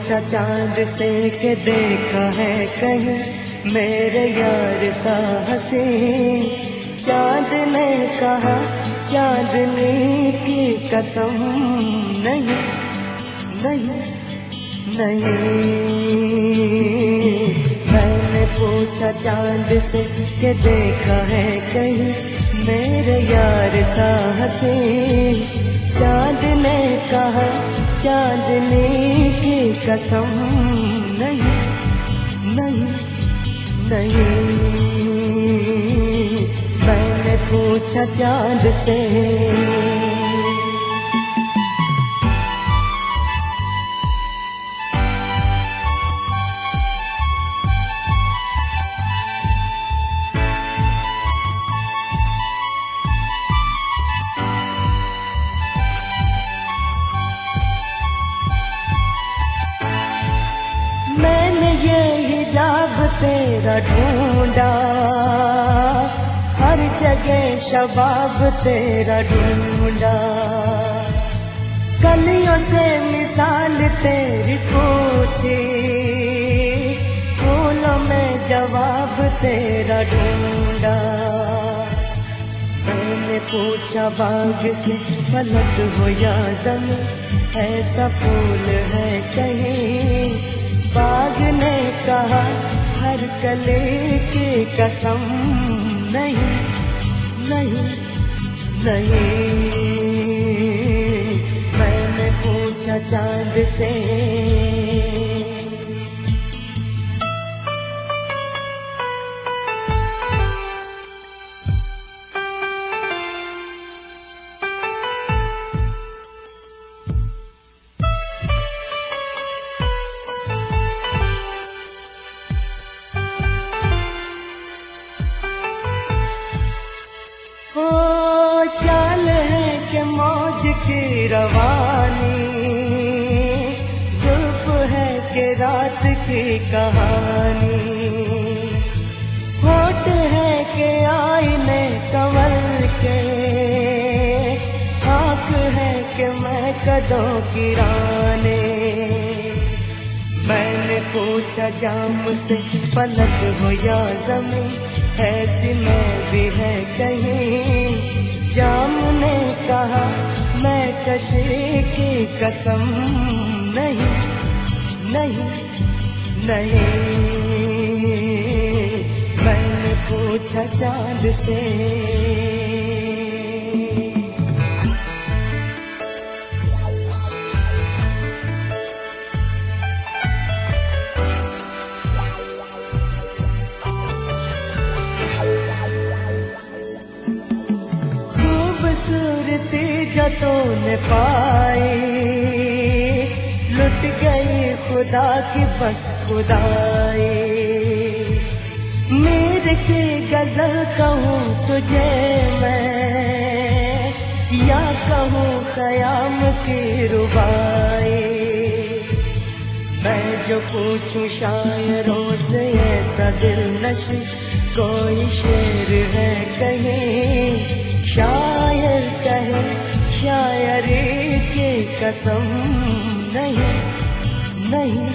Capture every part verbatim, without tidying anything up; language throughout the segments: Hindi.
पूछा चांद से कि देखा है कहीं मेरे यार सा हसीन। चांद ने कहा चांदनी की कसम नहीं नहीं नहीं। मैंने पूछा चांद से कि देखा है कहीं मेरे यार सा हसीन। चांद ने कहा चांदनी की कसम नहीं नहीं नहीं। मैंने पूछा चांद से। मैंने ये हिजाब तेरा ढूंढा, हर जगह शबाब तेरा ढूंढा। कलियों से मिसाल तेरी पूछी, फूलों में जवाब तेरा ढूंढा। मैंने पूछा बाग से फलक हो या ज़मीं, ऐसा फूल है कहीं। बाग ने कहा हर कली की कसम नहीं नहीं नहीं। मैंने पूछा चांद से। चाल है कि मौज की रवानी, जुल्फ है कि रात की कहानी। होठ है कि आईने कंवल के, आँख है कि मैं कदों की रानी। मैंने पूछा जाम से पलक हो या ज़मीं, ऐसी मैं भी है कहीं। जाम ने कहा मैं कशी की कसम नहीं नहीं नहीं। मैंने पूछा चांद से। खूबसूरती जो तूने पाई, लुट गई खुदा की बस खुदाई। मीर की गजल कहूँ तुझे मैं, या कहूँ ख़याम की रुबाई। मैं जो पूछूं शायरों से ऐसा दिल नशी, कोई शेर है कहीं। शायर कहे शायरी की कसम नहीं नहीं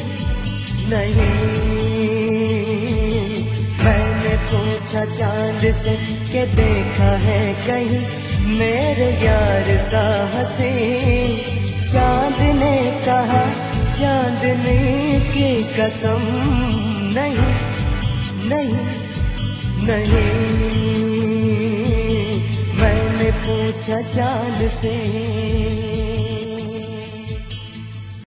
नहीं। मैंने पूछा चांद से कि देखा है कहीं मेरे यार सा हसीन। चांद ने कहा चांदनी की कसम नहीं नहीं नहीं। मैंने पूछा चांद से।